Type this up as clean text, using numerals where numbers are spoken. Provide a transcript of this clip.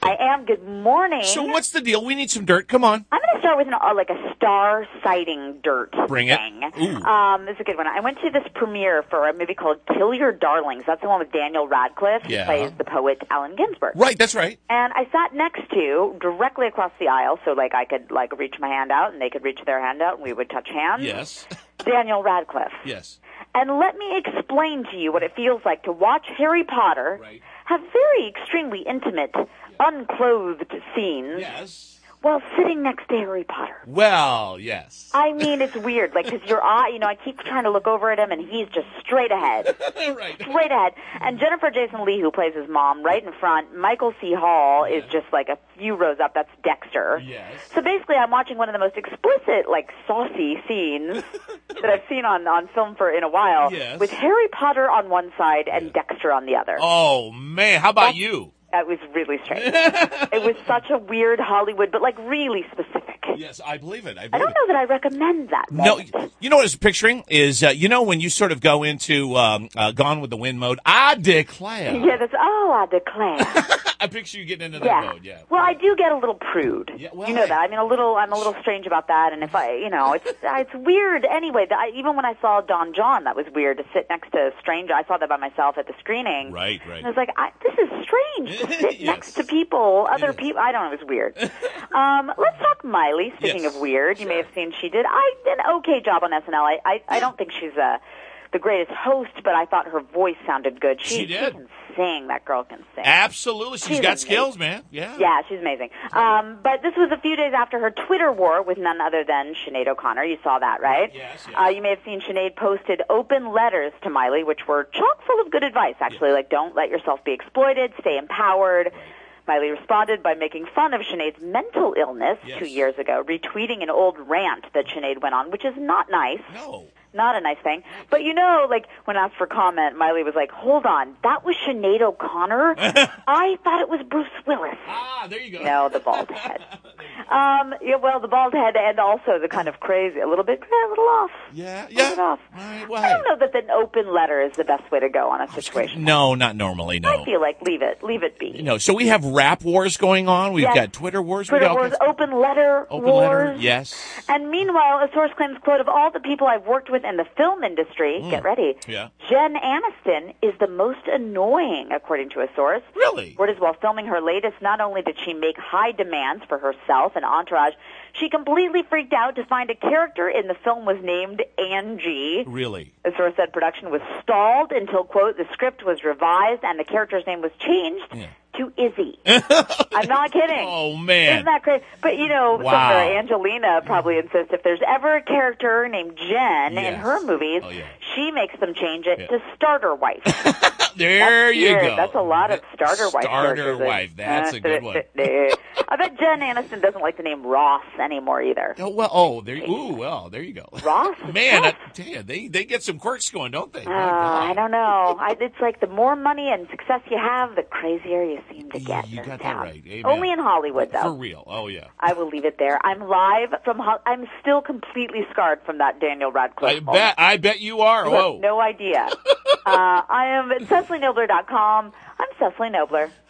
I am. Good morning. So what's the deal? We need some dirt. Come on. I'm going to start with a star sighting dirt Bring thing. it. Ooh. This is a good one. I went to this premiere for a movie called Kill Your Darlings. That's the one with Daniel Radcliffe. Yeah. He plays the poet Allen Ginsberg. Right, that's right. And I sat next to, directly across the aisle, so I could reach my hand out and they could reach their hand out and we would touch hands. Yes. Daniel Radcliffe. Yes. And let me explain to you what it feels like to watch Harry Potter have very extremely intimate, unclothed scenes while sitting next to Harry Potter. Well, yes. I mean, it's weird, because your eye, I keep trying to look over at him, and he's just straight ahead. Right. Straight ahead. And Jennifer Jason Leigh, who plays his mom, right in front. Michael C. Hall is just a few rows up. That's Dexter. Yes. So basically, I'm watching one of the most explicit, saucy scenes that I've seen on film in a while, with Harry Potter on one side and Dexter on the other. Oh, man. How about you? That was really strange. It was such a weird Hollywood, but really specific. Yes, I believe it. I don't know that I recommend that. No, you know what I was picturing is, when you sort of go into Gone with the Wind mode, I declare. Yeah, I declare. I picture you getting into that mode, yeah. Well, I do get a little prude. Yeah, well, you know that. I'm a little strange about that, and if it's weird anyway. Even when I saw Don John, that was weird to sit next to a stranger. I saw that by myself at the screening. Right. And I was like, this is strange to sit next to people, other people. I don't know, it was weird. Let's talk Miley. Speaking of weird, you may have seen she did an okay job on SNL. I don't think she's the greatest host, but I thought her voice sounded good. She did. She can sing. That girl can sing. She's got amazing. skills, man. Yeah. Yeah, she's amazing. But this was a few days after her Twitter war with none other than Sinead O'Connor. You saw that, right? Yes. You may have seen Sinead posted open letters to Miley, which were chock full of good advice, actually. Don't let yourself be exploited, stay empowered. Right. Miley responded by making fun of Sinead's mental illness 2 years ago, retweeting an old rant that Sinead went on, which is not nice. No. Not a nice thing. But when asked for comment, Miley was like, hold on, that was Sinead O'Connor? I thought it was Bruce Willis. Ah, there you go. No, the bald head. The bald head and also the kind of crazy, a little off. Yeah. A little off. Right, I don't know that an open letter is the best way to go on a situation. No, not normally, no. I feel like leave it be. So we have rap wars going on. We've got Twitter wars. Twitter wars, open letter wars. Yes. And meanwhile, a source claims, quote, of all the people I've worked with in the film industry, get ready, Jen Aniston is the most annoying, according to a source. Really? Word is, while filming her latest, not only did she make high demands for herself and entourage, she completely freaked out to find a character in the film was named Angie. Really? The source said production was stalled until, quote, the script was revised and the character's name was changed to Izzy. I'm not kidding. Oh, man. Isn't that crazy? But, somewhere Angelina probably insists if there's ever a character named Jen in her movies, she makes them change it to Starter Wife. There you go. That's a lot of Starter Wife. Starter Wife. That's a good one. I bet Jen Aniston doesn't like the name Ross anymore either. There you go. Ross? Man, they get some quirks going, don't they? I don't know. It's like the more money and success you have, the crazier you seem to get. You got that right. Amen. Only in Hollywood, though. For real. Oh, yeah. I will leave it there. I'm live from I'm still completely scarred from that Daniel Radcliffe moment. I bet you are. Whoa. No idea. I am at CecilyNobler.com. I'm Cecily Nobler.